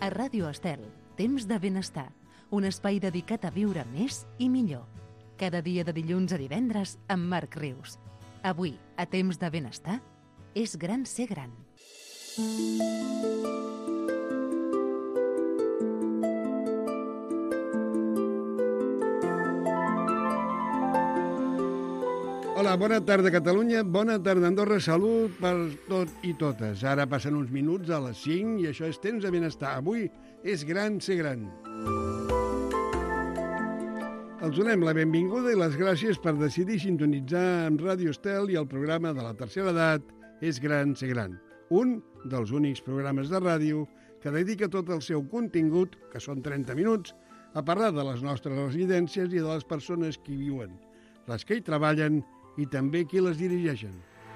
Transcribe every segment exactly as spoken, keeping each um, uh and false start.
A Ràdio Estel, Temps de Benestar, un espai dedicat a viure més i millor. Cada dia de dilluns a divendres amb Marc Rius. Avui, a Temps de Benestar, és gran ser gran. Hola, bona tarda Catalunya, bona tarda Andorra, salut per tot i totes. Ara passen uns minuts a les cinc i això és Temps de Benestar. Avui és gran ser gran. Els donem la benvinguda i les gràcies per decidir sintonitzar amb Ràdio Estel i el programa de la tercera edat És gran ser gran. Un dels únics programes de ràdio que dedica tot el seu contingut, que són trenta minuts, a parlar de les nostres residències i de les persones que hi viuen, les que hi treballen i també qui les dirigeixen.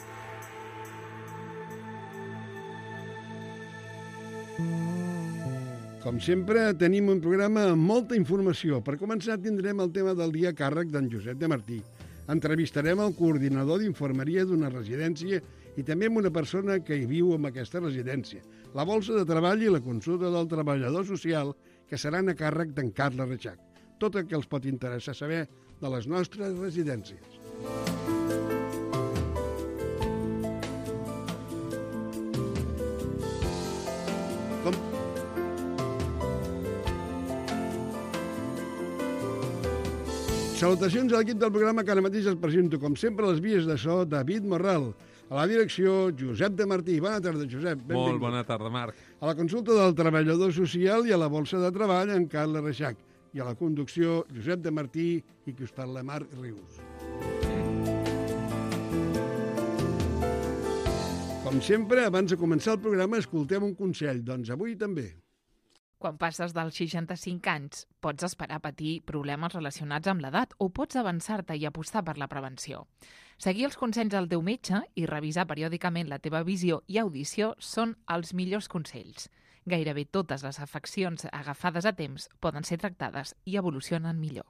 Com sempre, tenim un programa amb molta informació. Per començar, tindrem el tema del dia a càrrec d'en Josep de Martí. Entrevistarem el coordinador d'infermeria d'una residència i també amb una persona que hi viu en aquesta residència. La bolsa de treball i la consulta del treballador social, que seran a càrrec d'en Carles Reixac. Tot el que els pot interessar saber de les nostres residències. Com... Salutacions a l'equip del programa que ara mateix es presento, com sempre, les vies de so, David Morral. A la direcció, Josep de Martí. Bona tarda, Josep. Benvingut. Molt bona tarda, Marc. A la consulta del treballador social i a la bolsa de treball, en Carles Reixac. I a la conducció, Josep de Martí i qui us parla, Marc Rius. Com sempre, abans de començar el programa, escoltem un consell, doncs avui també. Quan passes dels seixanta-cinc anys, pots esperar patir problemes relacionats amb l'edat o pots avançar-te i apostar per la prevenció. Seguir els consells del teu metge i revisar periòdicament la teva visió i audició són els millors consells. Gairebé totes les afeccions agafades a temps poden ser tractades i evolucionen millor.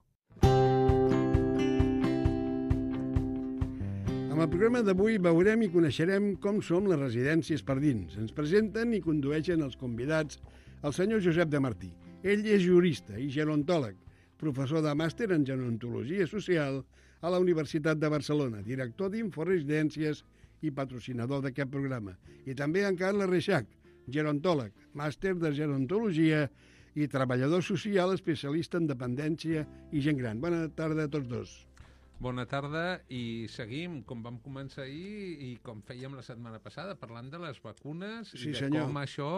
Amb el programa d'avui veurem i coneixerem com som les residències per dins. Ens presenten i condueixen els convidats el senyor Josep de Martí. Ell és jurista i gerontòleg, professor de màster en gerontologia social a la Universitat de Barcelona, director d'Inforesidències i patrocinador d'aquest programa. I també en Carles Reixac, gerontòleg, màster de gerontologia i treballador social especialista en dependència i gent gran. Bona tarda a tots dos. Bona tarda i seguim com vam començar ahir i com fèiem la setmana passada, parlant de les vacunes sí, i de senyor. com això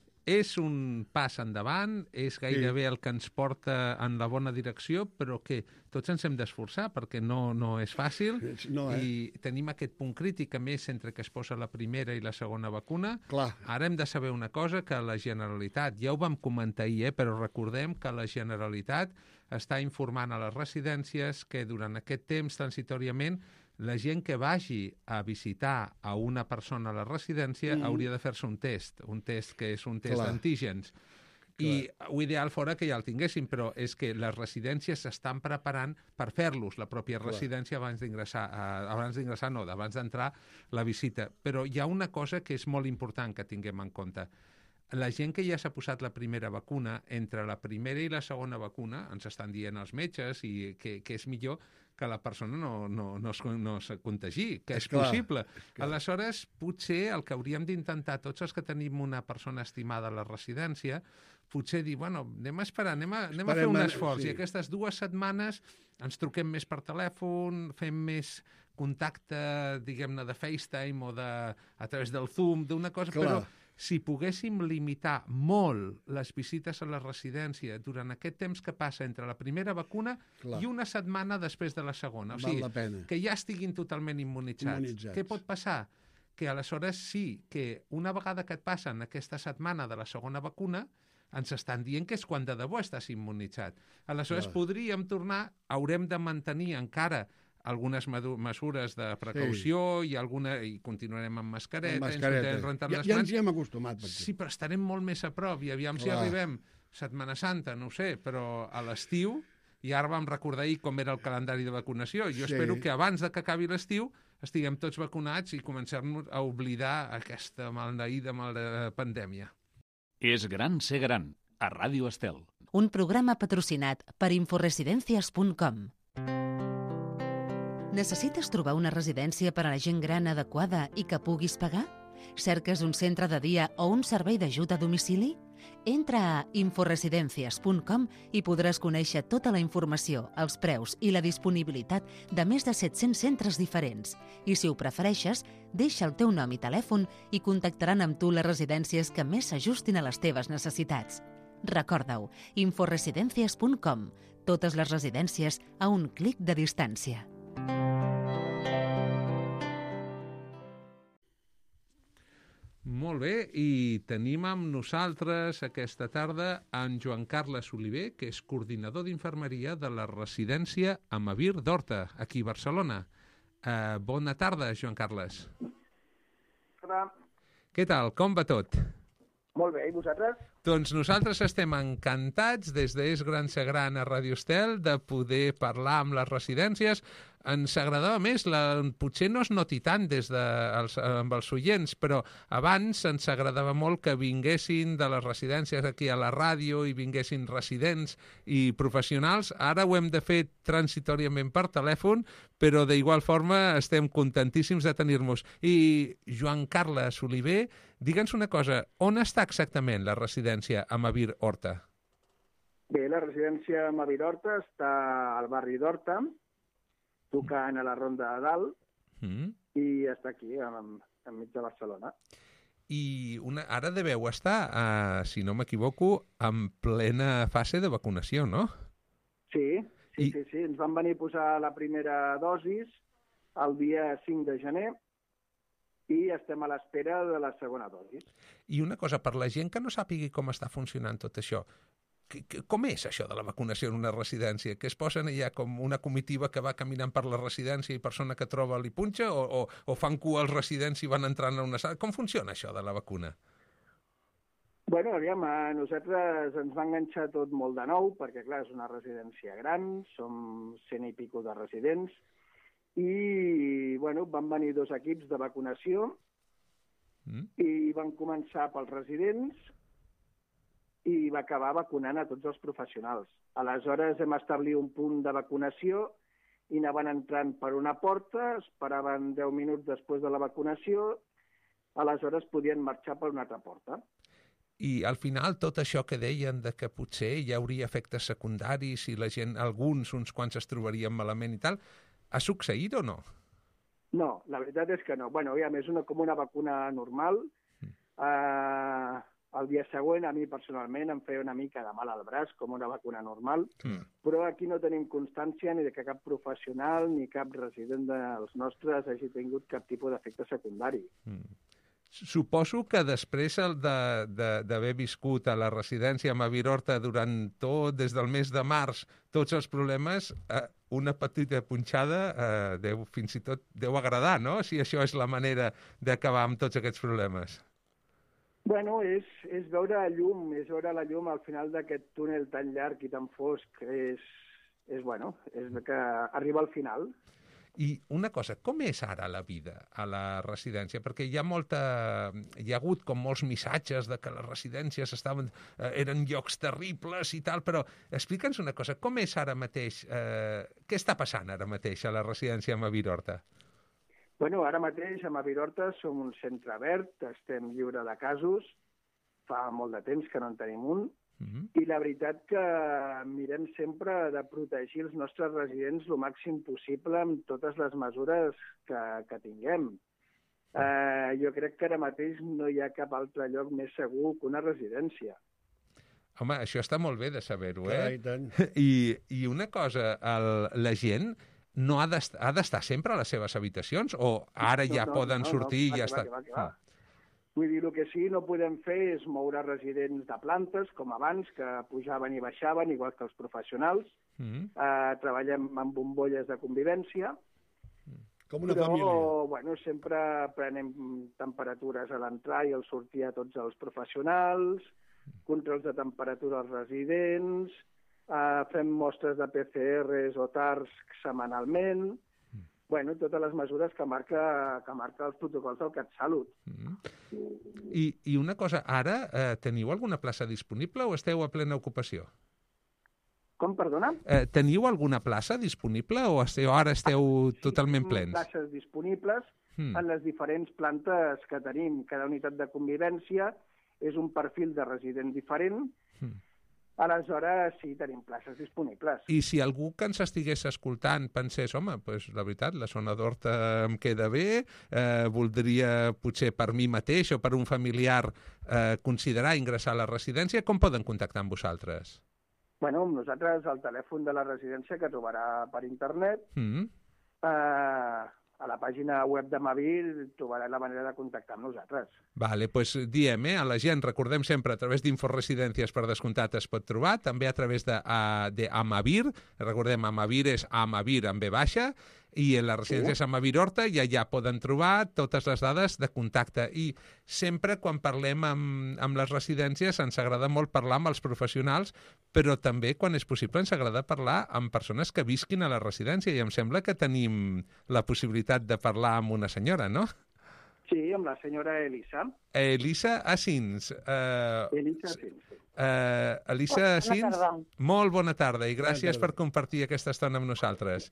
és un pas endavant, és gairebé sí. el que ens porta en la bona direcció, però que tots ens hem d'esforçar perquè no, no és fàcil no, eh? i tenim aquest punt crític, a més, entre que es posa la primera i la segona vacuna. Clar. Ara hem de saber una cosa, que la Generalitat, ja ho vam comentar ahir, eh, però recordem que la Generalitat està informant a les residències que durant aquest temps, transitoriament, la gent que vagi a visitar a una persona a la residència mm. hauria de fer-se un test, un test que és un test Clar. d'antígens. I ho ideal fora que ja el tinguéssim, però és que les residències s'estan preparant per fer-los, la pròpia Clar. residència, abans d'ingressar, eh, abans d'ingressar no, abans d'entrar la visita. Però hi ha una cosa que és molt important que tinguem en compte. La gent que ja s'ha posat la primera vacuna, entre la primera i la segona vacuna, ens estan dient els metges i que, que és millor que la persona no, no, no, es, no es contagi, que és, és possible. Clar. Aleshores, potser el que hauríem d'intentar tots els que tenim una persona estimada a la residència, potser dir, bueno, anem a esperar, anem a, anem a fer un esforç, sí. i aquestes dues setmanes ens truquem més per telèfon, fem més contacte, diguem-ne, de FaceTime o de, a través del Zoom, d'una cosa, Clar. però si poguéssim limitar molt les visites a la residència durant aquest temps que passa entre la primera vacuna Clar. i una setmana després de la segona. O sigui, Val la pena. Que ja estiguin totalment immunitzats. immunitzats. Què pot passar? Que aleshores sí, que una vegada que et passen aquesta setmana de la segona vacuna, ens estan dient que és quan de debò estàs immunitzat. Aleshores Clar. podríem tornar, haurem de mantenir encara algunes mesures de precaució sí. i alguna i continuarem amb mascareta, amb mascareta. ens rentar ja, les ja mans. ens hi hem acostumat. Sí, però estarem molt més a prop i aviam Clar. si arribem Setmana Santa, no ho sé, però a l'estiu, i ara vam recordar ahir com era el calendari de vacunació. Jo sí. espero que abans de que acabi l'estiu estiguem tots vacunats i comencem a oblidar aquesta maleïda mal pandèmia. És gran ser gran, a Ràdio Estel. Un programa patrocinat per inforesidencias punt com. Necessites trobar una residència per a la gent gran adequada i que puguis pagar? Cerques un centre de dia o un servei d'ajut a domicili? Entra a inforesidencias punt com i podràs conèixer tota la informació, els preus i la disponibilitat de més de set-cents centres diferents. I si ho prefereixes, deixa el teu nom i telèfon i contactaran amb tu les residències que més s'ajustin a les teves necessitats. Recorda-ho, inforesidencias punt com. Totes les residències a un clic de distància. Molt bé, i tenim amb nosaltres aquesta tarda en Joan Carles Oliver, que és coordinador d'infermeria de la residència Amavir d'Horta, aquí a Barcelona. Uh, bona tarda, Joan Carles. Hola. Què tal? Com va tot? Molt bé, i vosaltres? Doncs nosaltres estem encantats, des d'És Gran Ser Gran a Ràdio Estel, de poder parlar amb les residències. Ens agradava més, la, potser no es noti tant des de, els, amb els oients, però abans ens agradava molt que vinguessin de les residències aquí a la ràdio i vinguessin residents i professionals. Ara ho hem de fer transitoriament per telèfon, però d'igual forma estem contentíssims de tenir-nos. I Joan Carles Oliver, digue'ns una cosa, on està exactament la residència Amavir Horta? Bé, la residència Amavir Horta està al barri d'Horta, tocant a la Ronda de Dalt, mm. i està aquí, enmig de Barcelona. I una, ara deveu estar, uh, si no m'equivoco, en plena fase de vacunació, no? Sí, sí, I... sí, sí. Ens van venir a posar la primera dosis el dia cinc de gener i estem a l'espera de la segona dosis. I una cosa, per la gent que no sàpigui com està funcionant tot això, com és això de la vacunació en una residència? Que es posen allà com una comitiva que va caminant per la residència i persona que troba li punxa, o, o, o fan cua als residents i van entrant a una sala? Com funciona això de la vacuna? Bueno, aviam, a nosaltres ens va enganxar tot molt de nou, perquè clar, és una residència gran, som cent i pico de residents, i bueno, van venir dos equips de vacunació, mm. i van començar pels residents, i va acabar vacunant a tots els professionals. Aleshores hem establit un punt de vacunació i anaven entrant per una porta, esperaven deu minuts després de la vacunació, aleshores podien marxar per una altra porta. I al final tot això que deien de que potser hi hauria efectes secundaris i la gent, alguns, uns quants es trobarien malament i tal, ha succeït o no? No, la veritat és que no. Bueno, ja és una, com una vacuna normal. Mm. Uh, El dia següent, a mi personalment, em feia una mica de mal al braç, com una vacuna normal, mm. però aquí no tenim constància ni de que cap professional ni cap resident dels nostres hagi tingut cap tipus d'efecte secundari. Mm. Suposo que després d'haver viscut a la residència Amavir Horta durant tot, des del mes de març, tots els problemes, eh, una petita punxada eh, deu, fins i tot deu agradar, no? Si això és la manera d'acabar amb tots aquests problemes. Bueno, és, és veure llum, és veure la llum al final d'aquest túnel tan llarg i tan fosc. És, és bueno, és que arriba al final. I una cosa, com és ara la vida a la residència? Perquè hi ha molta... hi ha hagut com molts missatges de que les residències estaven, eh, eren llocs terribles i tal, però explica'ns una cosa, com és ara mateix? Eh, què està passant ara mateix a la residència Amavir Horta? Bueno, ara mateix a Amavir Horta som un centre verd, estem lliure de casos, fa molt de temps que no en tenim un, mm-hmm. i la veritat que mirem sempre de protegir els nostres residents el màxim possible amb totes les mesures que, que tinguem. Eh, jo crec que ara mateix no hi ha cap altre lloc més segur que una residència. Home, això està molt bé de saber-ho, eh? Clar, i tant. I, i una cosa, el, la gent... no ha d'estar sempre a les seves habitacions? O ara ja no, no, poden no, sortir no, no, i ja està... Va, va, va. Vull dir, el que sí no podem fer és moure residents de plantes, com abans, que pujaven i baixaven, igual que els professionals. Mm-hmm. eh, treballem amb bombolles de convivència. Com una però, família. Bueno, sempre prenem temperatures a l'entrar i al sortir a tots els professionals, controls de temperatura als residents... Uh, fem mostres de P C Rs o TARS setmanalment, bueno, totes les mesures que marca, que marca els protocols del CatSalut. Mm. I, I una cosa, ara eh, teniu alguna plaça disponible o esteu a plena ocupació? Com, perdona? Eh, teniu alguna plaça disponible o esteu, ara esteu Sí, totalment tenim plens? places disponibles Mm. en les diferents plantes que tenim. Cada unitat de convivència és un perfil de resident diferent. Mm. Aleshores, sí, tenim places disponibles. I si algú que ens estigués escoltant pensés, home, pues, la veritat, la zona d'Horta em queda bé, eh, voldria potser per mi mateix o per un familiar eh, considerar ingressar a la residència, com poden contactar amb vosaltres? Bueno, amb nosaltres el telèfon de la residència que trobarà per internet, Mm. eh, a la pàgina web de Mavir trobarà la manera de contactar amb nosaltres. Vale, pues diem, eh, a la gent, recordem sempre, a través d'Inforesidències per descomptat es pot trobar, també a través de, uh, de Amavir, recordem, Amavir és Amavir amb B baixa, i en la residència sí. Amavir Horta i allà poden trobar totes les dades de contacte. I sempre quan parlem amb, amb les residències ens agrada molt parlar amb els professionals, però també, quan és possible, ens agrada parlar amb persones que visquin a la residència, i em sembla que tenim la possibilitat de parlar amb una senyora, no? Sí, amb la senyora Elisa. Elisa Asins. Uh, Elisa Asins, sí. Uh, Elisa Asins, molt bona tarda i gràcies per compartir aquesta estona amb nosaltres.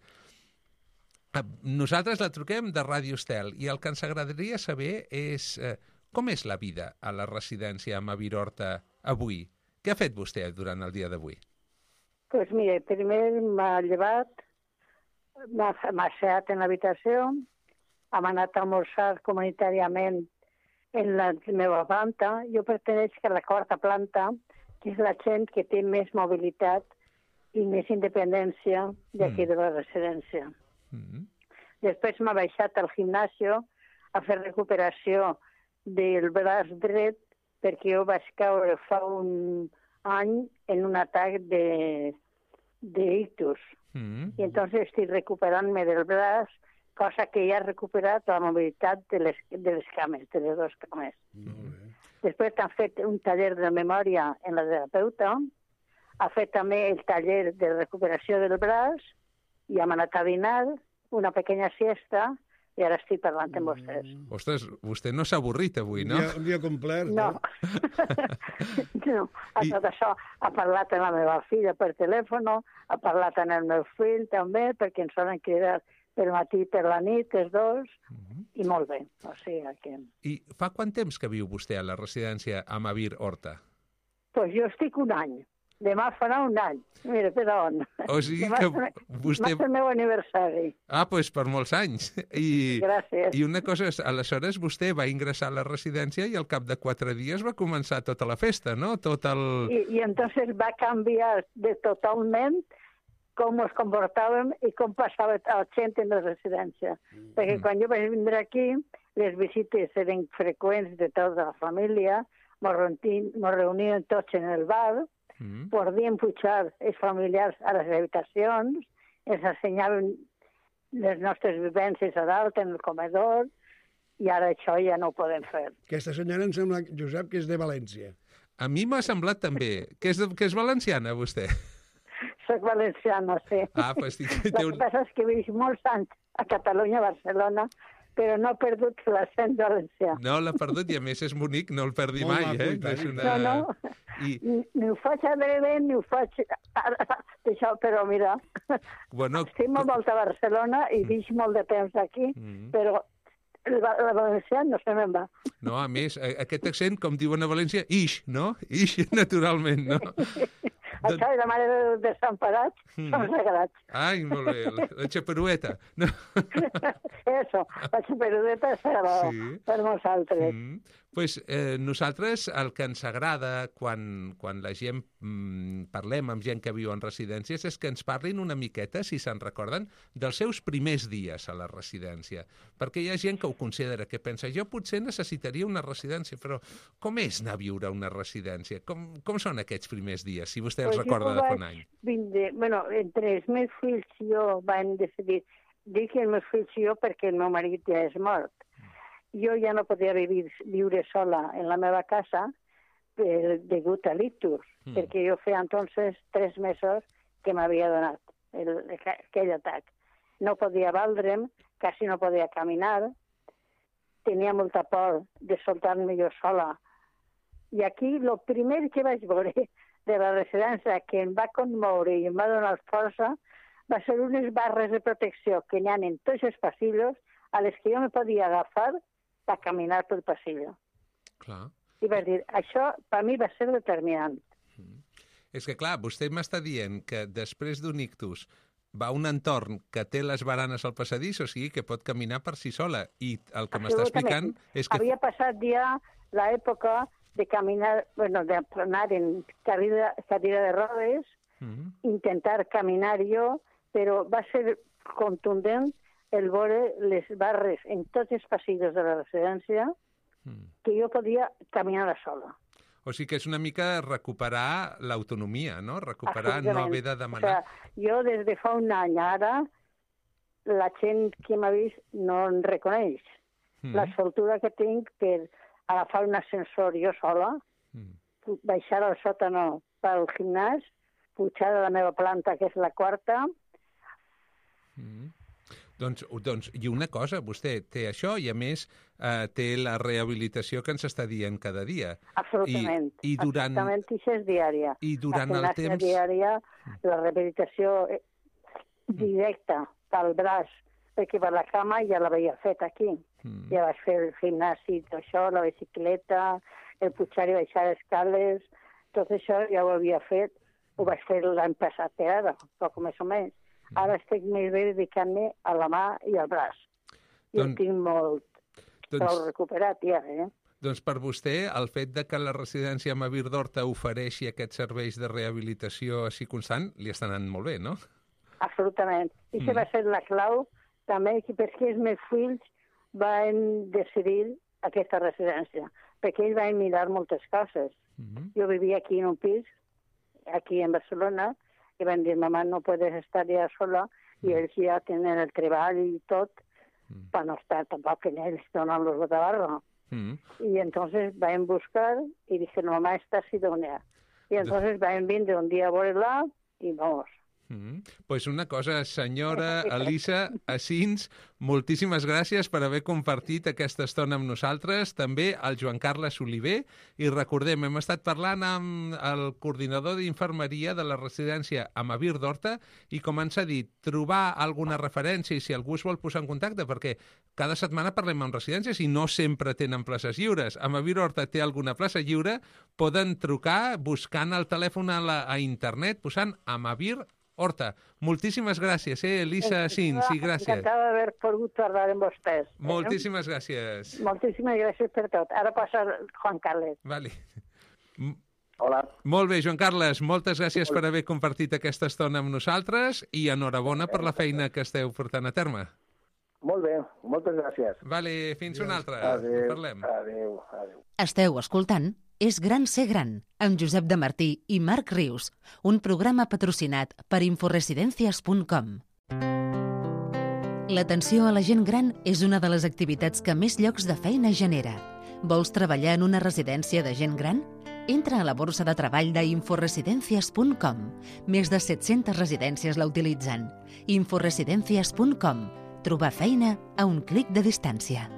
Nosaltres la truquem de Ràdio Estel i el que ens agradaria saber és eh, com és la vida a la residència a Mavir Horta avui. Què ha fet vostè durant el dia d'avui? Doncs pues mire, primer m'ha llevat, m'ha asseat en l'habitació, hem anat a almorzar comunitàriament en la meva planta. Jo pertenec a la quarta planta, que és la gent que té més mobilitat i més independència d'aquí mm. de la residència. Mm-hmm. Després m'ha baixat al gimnasio a fer recuperació del braç dret perquè jo vaig caure fa un any en un atac de, de ictus. Mm-hmm. I entonces estic recuperant-me del braç, cosa que ja ha recuperat la mobilitat de les, de les cames, de les dues cames. Mm-hmm. Després han fet un taller de memòria en la terapeuta, ha fet també el taller de recuperació del braç, i hem anat a dinar, una pequeña siesta, i ara estic parlant amb vostès. Ostres, vostè no s'ha avorrit avui, no? Un dia, un dia complet. No. No. A I... tot això ha parlat amb la meva filla per telèfon, ha parlat amb el meu fill també, perquè ens solen cridar pel matí i per la nit, els dos, uh-huh. i molt bé. O sigui que... I fa quant temps que viu vostè a la residència a Mavir Horta? Doncs pues jo estic un any. Demà farà un any. Mira, per on. O sigui demà que vostè... Demà és el meu aniversari. Ah, doncs pues per molts anys. I... Gràcies. I una cosa, aleshores vostè va ingressar a la residència i al cap de quatre dies va començar tota la festa, no? Tot el... I, i entonces va canviar de totalment com ens comportàvem i com passava la gent en la residència. Mm. Perquè quan jo vaig vindre aquí, les visites eren freqüents de tota la família, ens reuníem tots en el bar, Mm. podíem pujar els familiars a les habitacions, ens ensenyaven les nostres vivències a dalt en el comedor, i ara això ja no ho podem fer. Aquesta senyora em sembla, Josep, que és de València. A mi m'ha semblat també. Que és, que és valenciana, vostè? Soc valenciana, sí. Ah, pues, el que passa és que visc molts anys a Catalunya, a Barcelona, però no ha perdut l'accent valencià. No l'ha perdut, i a més és bonic, no el perdi Molt mai, eh? No, és una... no, no. I... Ni, ni ho faig adrede, ni ho faig... Això, però mira, bueno... estic molt molt a Barcelona i mm. visc molt de temps aquí, mm. però la valencià no se me'n va. No, a més, aquest accent, com diuen a València, ix, no? Ix, naturalment, no? Això i la mare de desemparats mm. són sagrats. Ai, molt bé, la, la xaperueta. No. Eso, la xaperueta és sagrada sí. per nosaltres. Mm. Pues, eh, nosaltres el que ens agrada quan, quan la gent mm, parlem amb gent que viu en residències és que ens parlin una miqueta, si se'n recorden, dels seus primers dies a la residència. Perquè hi ha gent que ho considera, que pensa, jo potser necessitaria una residència, però com és anar a viure a una residència? Com, com són aquests primers dies, si vostè els pues recorda de fa un any? Vindre, bueno, entre els meus fills i jo vam decidir, dic els meus fills i jo perquè el meu marit ja és mort. Jo ja no podia vivir, viure sola en la meva casa per, degut a l'ictus, mm. perquè jo feia entonces tres mesos que m'havia donat el, aquell atac. no podia valdre'm, quasi no podia caminar, tenia molta por de soltar-me jo sola. I aquí el primer que vaig veure de la residència que em va conmoure i em va donar força va ser unes barres de protecció que n'hi ha en tots els passillos a les que jo me podia agafar per caminar pel passillo. Clar. I vaig dir, això per mi va ser determinant. Mm. És que, clar, vostè m'està dient que després d'un ictus va a un entorn que té les baranes al passadís, o sigui que pot caminar per si sola. I el que m'està explicant és que... Havia passat ja l'època de caminar, bueno, d'anar en cadira, cadira de rodes, mm-hmm. intentar caminar jo, però va ser contundent el veure les barres en tots els passillos de la residència mm. que jo podia caminar sola. O sigui que és una mica recuperar l'autonomia, no? Recuperar no haver de demanar... O sigui, jo des de fa un any ara, la gent que m'ha vist no em reconeix. Mm. La soltura que tinc per agafar un ascensor jo sola, mm. baixar al sòtano pel gimnàs, pujar a la meva planta, que és la quarta. Mm. Doncs, doncs, i una cosa, vostè té això i, a més, eh, té la rehabilitació que ens està dient cada dia. Absolutament. I, i durant... Absolutament, això és diària. I durant el temps... diària, la rehabilitació directa pel braç, perquè per la cama ja l'havia fet aquí. Mm. Ja vaig fer el gimnàs i tot això, la bicicleta, el pujar i baixar escales, tot això ja ho havia fet. Ho vaig fer l'any passat per ara, poc més o menys. Ara estic més bé dedicant-me a la mà i al braç. I doncs, tinc molt, doncs, molt recuperat ja, eh? Doncs per vostè, el fet de que la residència Amavir d'Horta ofereixi aquests serveis de rehabilitació així constant, li està anant molt bé, no? Absolutament. I això mm. va ser la clau també perquè els meus fills van decidir aquesta residència, perquè ells van mirar moltes coses. Mm-hmm. Jo vivia aquí en un pis, aquí en Barcelona, i van dir, mamà, no puedes estar ja sola, i ells ja tenen el treball i tot, mm. per no estar tampoc en ells donant los de barro. Mm. Y entonces van a buscar, y dije, no, mamá, esta ha sido una. Y entonces van a venir un día a verla, y vamos. Mm. Pues una cosa, senyora Elisa Asins, moltíssimes gràcies per haver compartit aquesta estona amb nosaltres, també al Joan Carles Oliver, i recordem, hem estat parlant amb el coordinador d'infermeria de la residència Amavir d'Horta, i com ens ha dit, trobar alguna referència i si algú es vol posar en contacte, perquè cada setmana parlem amb residències i no sempre tenen places lliures. Amavir d'Horta té alguna plaça lliure, poden trucar buscant el telèfon a, la, a internet, posant Amavir Horta. Moltíssimes gràcies, eh, Elisa Asins, i gràcies. Encantada d'haver pogut parlar amb vostès. Eh? Moltíssimes gràcies. Moltíssimes gràcies per tot. Ara passa Juan Carles. Vale. Hola. Molt bé, Joan Carles, moltes gràcies per haver compartit aquesta estona amb nosaltres i enhorabona per la feina que esteu portant a terme. Molt bé, moltes gràcies. Vale, fins una altra. Adéu, parlem. Adéu, adéu. Esteu escoltant És gran ser gran, amb Josep de Martí i Marc Rius, un programa patrocinat per inforesidències punt com. L'atenció a la gent gran és una de les activitats que més llocs de feina genera. Vols treballar en una residència de gent gran? Entra a la borsa de treball d'inforesidències punt com. Més de set-centes residències la utilitzen. inforesidències punt com. Trobar feina a un clic de distància.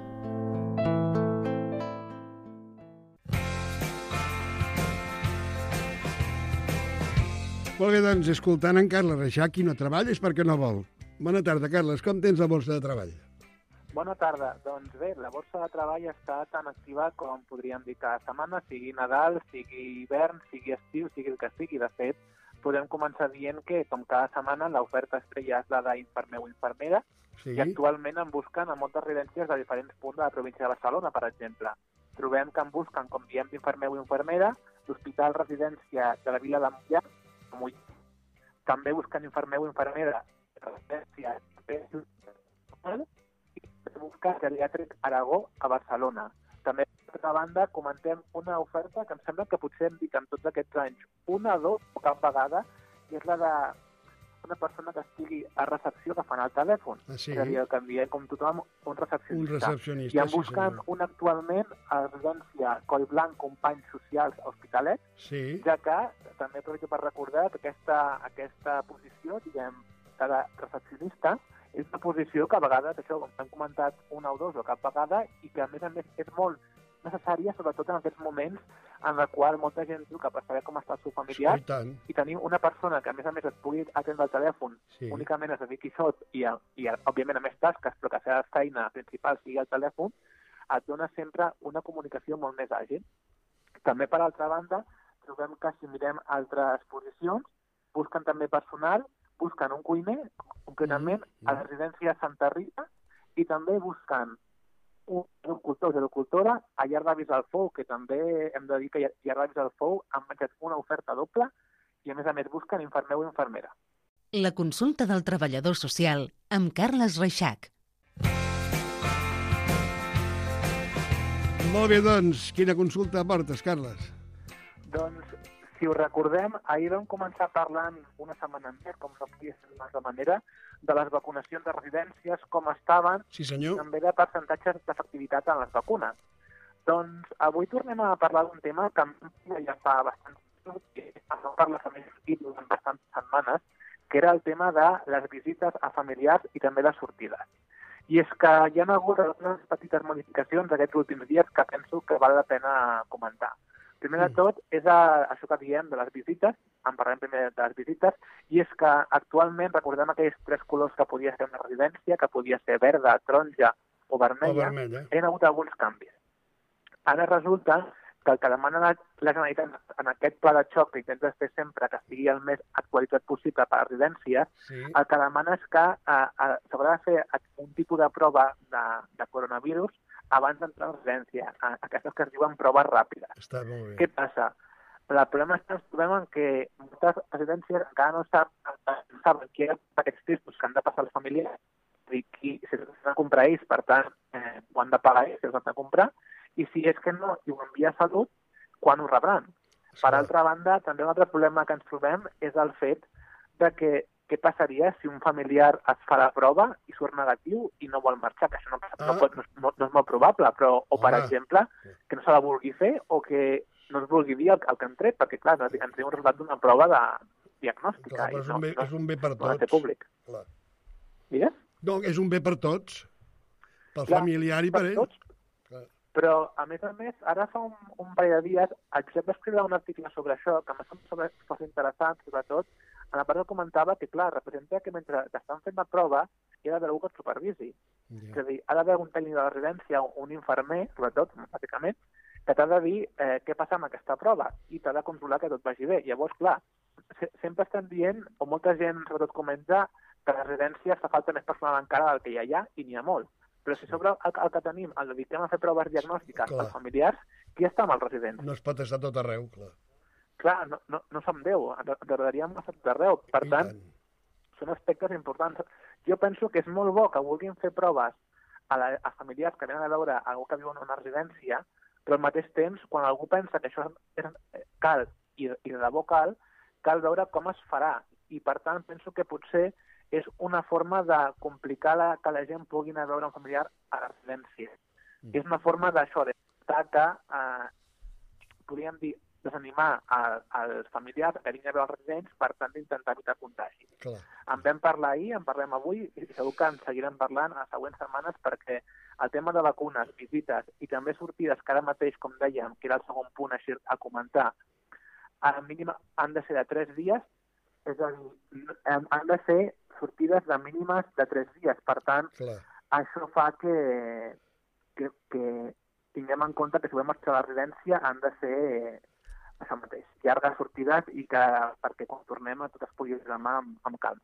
Molt bé, doncs, escoltant en Carles Reixà, qui no treballa és perquè no vol. Bona tarda, Carles. Com tens la borsa de treball? Bona tarda. Doncs bé, la borsa de treball està tan activa com podríem dir cada setmana, sigui Nadal, sigui hivern, sigui estiu, sigui el que sigui. De fet, podem començar dient que, com cada setmana, l'oferta estrella és la d'infermer o infermera, sí. I actualment en busquen a moltes residències de diferents punts de la província de Barcelona, per exemple. Trobem que en busquen, com diem, d'infermer o infermera, l'Hospital Residència de la Vila de Mollà, també busquen infermer o infermera residència i busquen geriàtric Aragó a Barcelona. També, per altra banda, comentem una oferta que em sembla que potser hem dit en tots aquests anys una, dos o cap vegada, i és la de una persona que estigui a recepció agafant el telèfon. Ah, sí? És a dir, el que en diem com tothom, un recepcionista. Un recepcionista, I en busquen sí, un actualment a la residència Collblanc Companys Socials a Hospitalet, sí. Ja que també aproveito per recordar que aquesta, aquesta posició, diguem, de recepcionista, és una posició que a vegades, això, com hem comentat una o dos o cap vegada, i que a més a més és molt necessària, sobretot en aquests moments en la qual molta gent diu que per saber com està el seu familiar Sí, i tant. i tenir una persona que a més a més es pugui atendre al telèfon, Sí. únicament es dediqui a això i, a, i a, òbviament a més tasques, però que la seva feina principal sigui el telèfon, et dona sempre una comunicació molt més àgil. També, per altra banda, trobem que si mirem altres posicions, busquen també personal, busquen un cuiner, concretament Mm, mm. a la residència Santa Rita, i també busquen un agricultor o agricultora a Llar d'Avis del Fou, que també hem de dir que Llar d'Avis del Fou han menjat una oferta doble i, a més a més, busquen infermer o infermera. La consulta del treballador social amb Carles Reixac. Molt bé, doncs, quina consulta portes, Carles? Doncs, si us recordem, ahir vam començar parlant una setmana més, com no podia ser d'una altra manera, de les vacunacions de residències, com estaven, Sí, senyor. també de percentatges d'efectivitat en les vacunes. Doncs avui tornem a parlar d'un tema que ja fa bastant no parla i durant bastantes setmanes, que era el tema de les visites a familiars i també les sortides. I és que hi ha hagut algunes petites modificacions aquests últims dies que penso que val la pena comentar. Primer de tot, és a, això que diem de les visites, en parlem primer de les visites, i és que actualment recordem aquells tres colors que podia ser una residència, que podia ser verda, taronja o vermella, O vermella. hi ha hagut alguns canvis. Ara resulta que el que demana la, la Generalitat en aquest pla de xoc que intenta fer sempre que estigui el més actualitzat possible per a residències, Sí. el que demana és que eh, s'haurà de fer un tipus de prova de, de coronavirus abans d'entrar a la residència, a, aquestes que es diuen proves ràpides. Està molt bé. Què passa? El problema és que ens trobem en que moltes residències encara no sap, saben qui eren aquests testos que han de passar els familiars, i qui si els han de comprar ells, per tant, eh, ho han de pagar ells, si els han de comprar, i si és que no, i ho envia a Salut, quan ho rebran. Per altra banda, també un altre problema que ens trobem és el fet de que què passaria si un familiar es fa la prova i surt negatiu i no vol marxar, que això no, Ah. no, pot, no, és- no és molt probable, però, o per Home. exemple, que no se la vulgui fer o que no es vulgui dir el, el que han tret, perquè clar, ens ens diu un resultat d'una prova de diagnòstica. Clar, però i és no, un bé, no, és un bé per no ha de ser tots. públic. Clar. Digues? No, és un bé per tots. Pel Clar, familiar i per ell. tots, Clar. però, a més a més, ara fa un, un parell de dies Josep va escriure un article sobre això, que m'ha semblat força interessant, sobretot, en la part que comentava que, clar, representa que mentre estan fent la prova hi ha d'haver algú que et supervisi. És a dir, ha d'haver un tècnic de la residència, un infermer, sobretot, bàsicament, que t'ha de dir eh, què passa amb aquesta prova i t'ha de controlar que tot vagi bé. Llavors, clar, se sempre estan dient, o molta gent sobretot comenta, que a les residències fa falta més personal encara del que ja hi ha, i n'hi ha molt. Però si sobre el, el que tenim el dediquem a fer proves diagnòstiques Clar. als familiars, qui està amb els residents? No es pot estar tot arreu, clar. Clar, no, no, no som deu, ens agradaríem estar tot arreu. Per I tant, tant. són aspectes importants. Jo penso que és molt bo que vulguin fer proves a, la, a familiars que venen a veure algú que viu en una residència, però al mateix temps, quan algú pensa que això és, cal i, i de debò cal, cal veure com es farà. I, per tant, penso que potser és una forma de complicar la, que la gent pugui anar a veure un familiar a la residència. Mm. És una forma d'això, de que, eh, podríem dir, desanimar a, als familiars que vinguin a veure els residents, per tant, d'intentar evitar contagi. Clar. En vam parlar ahir, en parlem avui, i segur que en seguirem parlant a les següents setmanes, perquè el tema de vacunes, visites i també sortides, que ara mateix, com dèiem, que era el segon punt així a comentar, a la mínima han de ser de tres dies, és a dir, han de ser sortides de mínimes de tres dies. Per tant, Clar. això fa que, que, que tinguem en compte que si volem marxar a la residència han de ser això mateix, llargues sortides i que perquè quan tornem a tot es pugui examar amb, amb calma.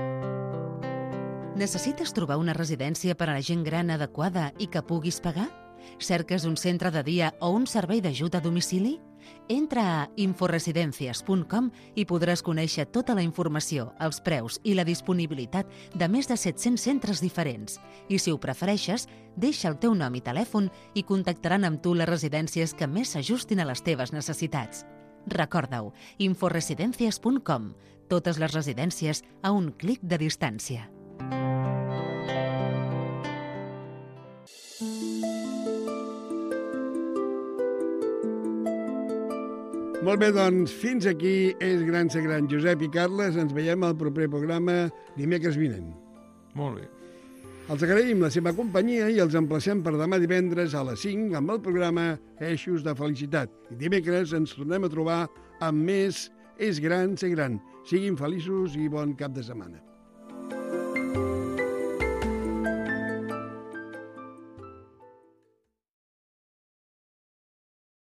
Necessites trobar una residència per a la gent gran adequada i que puguis pagar? Cerques un centre de dia o un servei d'ajut a domicili? Entra a inforesidencias punt com i podràs conèixer tota la informació, els preus i la disponibilitat de més de set-cents centres diferents. I si ho prefereixes, deixa el teu nom i telèfon i contactaran amb tu les residències que més s'ajustin a les teves necessitats. Recorda-ho, inforesidencias punt com. Totes les residències a un clic de distància. Molt bé, doncs, fins aquí és Gran ser gran. Josep i Carles, ens veiem al proper programa dimecres vinent. Molt bé. Els agraïm la seva companyia i els emplacem per demà divendres a les cinc amb el programa Eixos de Felicitat. I dimecres ens tornem a trobar amb més És gran ser gran. Siguin feliços i bon cap de setmana.